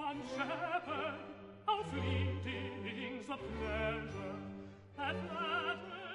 one shepherd, how fleeting's the pleasure that flatters